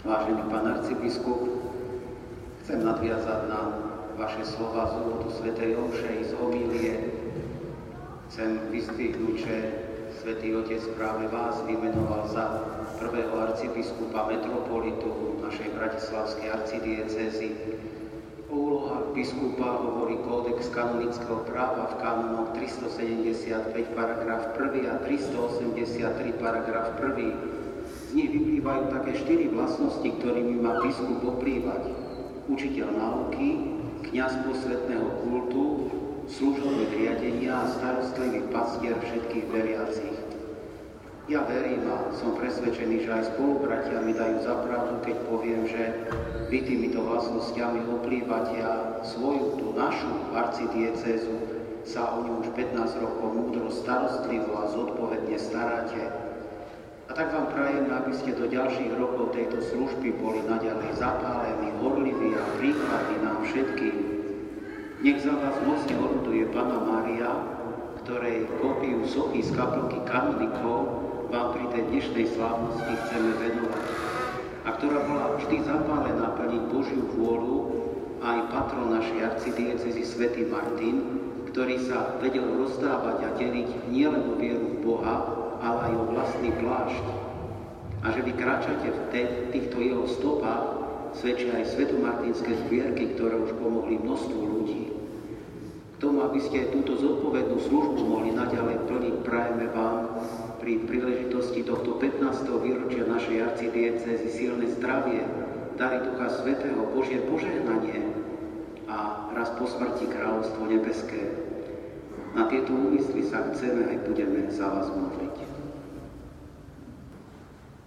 Vážený pán arcibiskup, chcem nadviazať na vaše slova z úvodu svätej omše z homílie. Chcem vyzdvihnúť, že Svätý Otec práve vás vymenoval za prvého arcibiskupa metropolitu našej bratislavskej arcidiecézy. O úlohách biskupa hovorí kódex kanonického práva v kanonoch 375 paragraf 1 a 383 paragraf 1. Z nich vyplývajú také 4 vlastnosti, ktorými má biskup oplývať. Učiteľ náuky, kňaz posvätného kultu, služobník riadenia a starostlivý pastier všetkých veriacich. Ja verím a som presvedčený, že aj spolubratia mi dajú za pravdu, keď poviem, že vy týmito vlastnosťami oplývate a svoju tú našu arcidiecézu sa o ňu už 15 rokov múdro, starostlivo a zodpovedne staráte. A tak vám prajem, aby ste do ďalších rokov tejto služby boli naďalej zapálení, horliví a príkladní nám všetkým. Nech za vás mocne oruduje Panna Mária, ktorej kópiu sochy z kaplnky kanonikov vám pri tej dnešnej slávnosti chceme venovať. A ktorá bola vždy zapálená plniť Božiu vôľu, aj patron našej arcidiecézy svätý Martin, ktorý sa vedel rozdávať a deliť nielen o vieru v Boha, ale aj o vlastný plášť. A že vy kráčate v týchto jeho stopách, svedčia aj svetomartinské zbierky, ktoré už pomohli množstvu ľudí. K tomu, aby ste túto zodpovednú službu mohli naďalej plniť, prajeme vám pri príležitosti tohto 15. výročia našej arcidiecézy silné zdravie, dary Ducha Svätého, Božie požehnanie a raz po smrti kráľovstvo nebeské. Na tieto úmysly sa chceme aj budeme za vás modliť.